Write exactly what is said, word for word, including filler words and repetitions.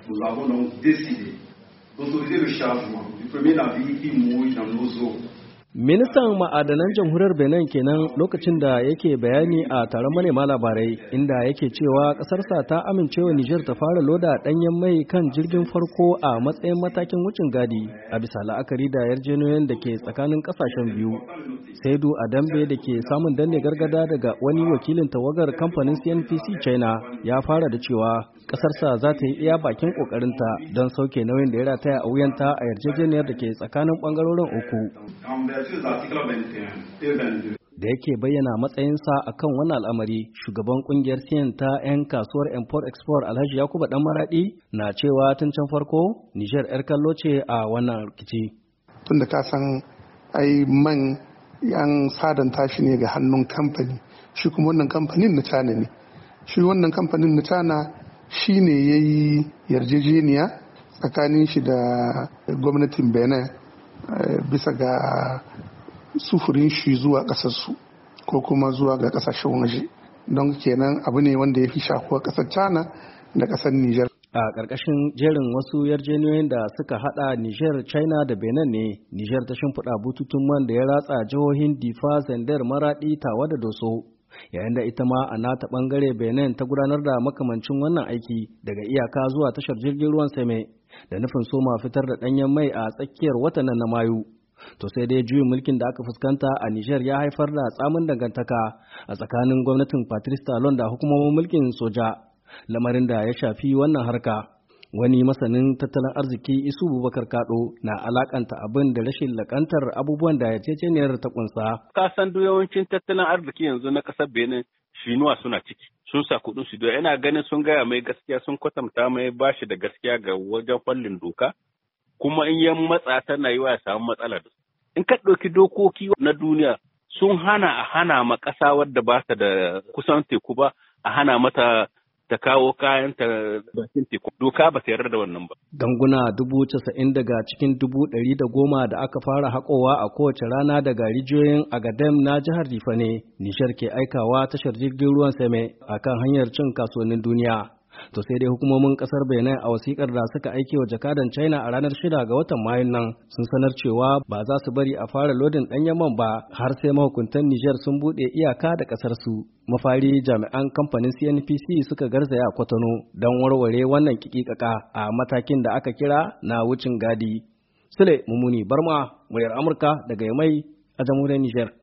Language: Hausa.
Nous avons donc décidé d'autoriser le chargement du premier navire qui mouille dans nos eaux. Ministan ma'adanan jamhuriyar Benin kenan lokacin da yake bayani a taron manema labarai inda yake cewa ƙasarsa ta amincewa Nijar ta fara loda ɗanyen mai kan jirgin farko a matsayin matakin wucin gadi a bisa la'akari da yarjejeniyoyin da ke tsakanin ƙasashen biyu. Saidu Adambe da ke samun danne gargada daga wani wakilin tawagar kamfanin C N P C China ya fara da cewa ƙasarsa za ta yi iya bakin ƙoƙarinta don sauke nauyin da ya rataya a wuyanta a yarjejeniyar da ke tsakanin ɓangarorin uku. Da yake bayyana matsayinsa a kan wannan al'amari, shugaban kungiyar siyan ta 'yan kasuwar import-export Alhaji Yakuba Dan Maradi na cewa tun can farko Nijar 'yar kallo ce a wannan rikici. Tunda ka san ai man yan sadanta shi ne ga hannun kamfani, shi kuma wannan kamfanin na China ne. Shi wannan kamfanin na China shi ne ya yi yarjejeniya tsakanin shi da gwamnatin Benin bisa ga sufurin shi zuwa ƙasarsu ko kuma zuwa ga ƙasashen waje, don kenan abu ne wanda ya fi shakuwa ƙasar China da ƙasar Nijar. A ƙarƙashin jerin wasu yarjejeniyoyin da suka haɗa Nijar, China da Benin ne, Nijar ta shimfiɗa bututun man da ya ratsa jihohin Difa, Zandar, Maraɗi, Tawa da Doso. Yayin da ita ma a nata ɓangare Benin ta gudanar da makamancin wannan aiki daga iyaka zuwa tashar jirgin ruwan Seme da nufin soma fitar da ɗanyen mai a tsakiyar watan na Mayu. To sai dai juyin mulkin da aka fuskanta a Nijar ya haifar da tsamin dangantaka a tsakanin gwamnatin Patrice Talon da hukumomin mulkin soja, lamarin da ya shafi wannan harka. Wani masanin tattalin arziki Isu Bubakar Kado na alakanta abin da rashin lakantar abubuwan da yarjejeniyar ta kunsa. Ka san yawancin tattalin arziki yanzu na ƙasar Benin Shinuwa suna ciki. Sun sa kuɗin su da ina ganin sun gaya mai gaskiya, sun kwatanta mai bashi da gaskiya ga wajen fallin doka. Kuma in yan matsa tana yi wa ya samu matsala da su. In ka ɗauki dokoki na duniya sun hana a hana ma ƙasa wadda ba ta da kusan teku ba a hana mata ta kawo kayan ta bakin teku. Doka ba ta yarda da wannan ba. Ganguna dubu casa'in daga cikin dubu ɗari da goma da aka fara haƙowa a kowace rana daga rijiyoyin Agadem na jihar Rifa ne, Nishar ke aikawa tashar jirgin ruwan Seme a kan hanyar cin kasuwannin duniya. To sai dai hukumomin kasar Benin a wasikar da suka aike wa jakadan China a ranar shida ga watan Mayun nan sun sanar cewa ba za su bari a fara lodin ɗanyen man ba har sai mahukuntan Nijar sun buɗe iyaka da ƙasar su. Mafari jami'an kamfanin C N P C suka garzaya a Kwatano don warware wannan kikikaka a matakin da aka kira na wucin gadi. Sule Mumuni Barma, muryar Amurka daga Yamai a jamhuriyar Nijar.